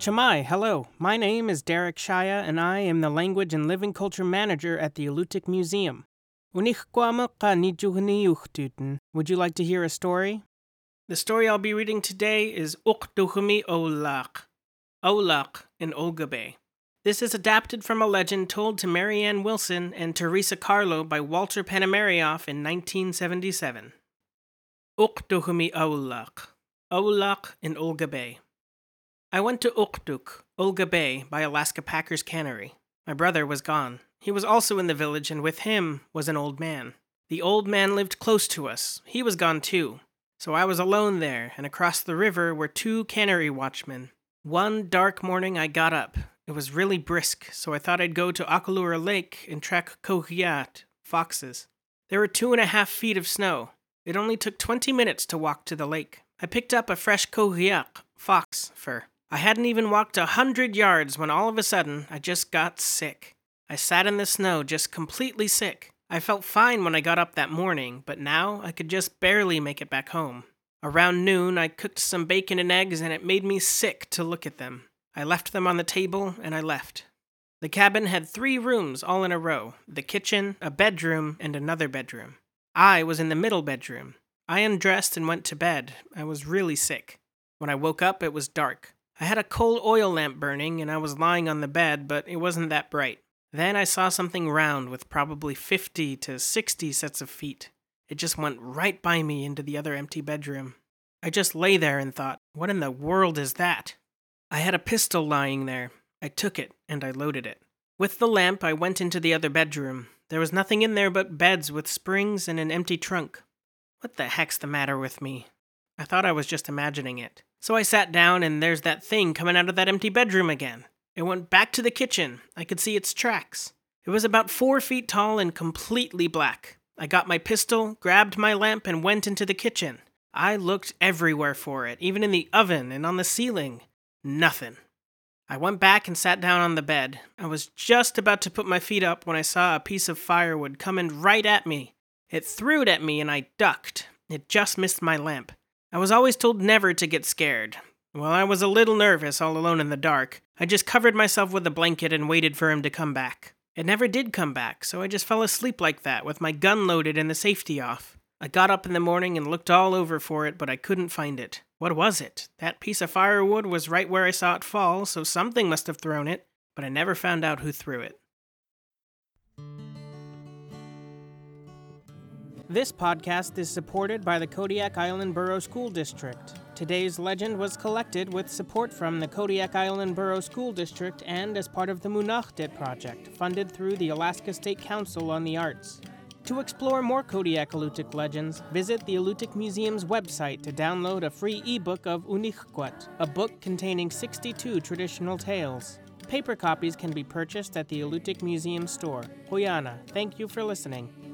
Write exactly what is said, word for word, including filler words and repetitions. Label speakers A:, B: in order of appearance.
A: Chamai, hello. My name is Derek Shaya, and I am the Language and Living Culture Manager at the Alutiiq Museum. Would you like to hear a story? The story I'll be reading today is Uqtuhumi Oulaq, Oulaq in Oulgabay. This is adapted from a legend told to Marianne Wilson and Teresa Carlo by Walter Panamarioff in nineteen seventy-seven. Uqtuhumi Oulaq, Oulaq in Oulgabay. I went to Uqtuq, Oulgabay, by Alaska Packers Cannery. My brother was gone. He was also in the village, and with him was an old man. The old man lived close to us. He was gone too. So I was alone there, and across the river were two cannery watchmen. One dark morning I got up. It was really brisk, so I thought I'd go to Akalura Lake and track cohillat, foxes. There were two and a half feet of snow. It only took twenty minutes to walk to the lake. I picked up a fresh cohillat, fox, fur. I hadn't even walked a hundred yards when all of a sudden I just got sick. I sat in the snow just completely sick. I felt fine when I got up that morning, but now I could just barely make it back home. Around noon, I cooked some bacon and eggs, and it made me sick to look at them. I left them on the table, and I left. The cabin had three rooms all in a row, the kitchen, a bedroom, and another bedroom. I was in the middle bedroom. I undressed and went to bed. I was really sick. When I woke up, it was dark. I had a coal oil lamp burning, and I was lying on the bed, but it wasn't that bright. Then I saw something round with probably fifty to sixty sets of feet. It just went right by me into the other empty bedroom. I just lay there and thought, what in the world is that? I had a pistol lying there. I took it, and I loaded it. With the lamp, I went into the other bedroom. There was nothing in there but beds with springs and an empty trunk. What the heck's the matter with me? I thought I was just imagining it. So I sat down, and there's that thing coming out of that empty bedroom again. It went back to the kitchen. I could see its tracks. It was about four feet tall and completely black. I got my pistol, grabbed my lamp, and went into the kitchen. I looked everywhere for it, even in the oven and on the ceiling. Nothing. I went back and sat down on the bed. I was just about to put my feet up when I saw a piece of firewood coming right at me. It threw it at me and I ducked. It just missed my lamp. I was always told never to get scared. Well, I was a little nervous all alone in the dark. I just covered myself with a blanket and waited for him to come back. It never did come back, so I just fell asleep like that with my gun loaded and the safety off. I got up in the morning and looked all over for it, but I couldn't find it. What was it? That piece of firewood was right where I saw it fall, so something must have thrown it, but I never found out who threw it. This podcast is supported by the Kodiak Island Borough School District. Today's legend was collected with support from the Kodiak Island Borough School District and as part of the Munakhdit project, funded through the Alaska State Council on the Arts. To explore more Kodiak Alutiiq legends, visit the Alutiiq Museum's website to download a free ebook of Uniqquat, a book containing sixty-two traditional tales. Paper copies can be purchased at the Alutiiq Museum store. Hoyana, thank you for listening.